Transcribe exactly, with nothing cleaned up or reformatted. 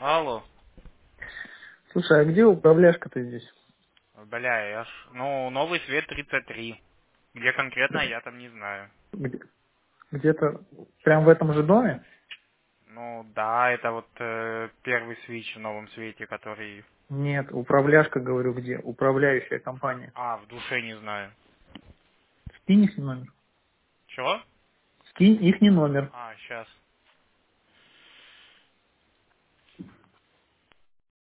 Алло. Слушай, а где управляшка-то здесь? Бля, я ж... Ну, новый свет тридцать три. Где конкретно, я там не знаю. Где- Где-то прям в этом же доме? Ну, да, это вот э, первый свич в новом свете, который... Нет, управляшка, говорю, где? Управляющая компания. А, в душе не знаю. Скинь их номер. Чего? Скинь их номер. А, сейчас.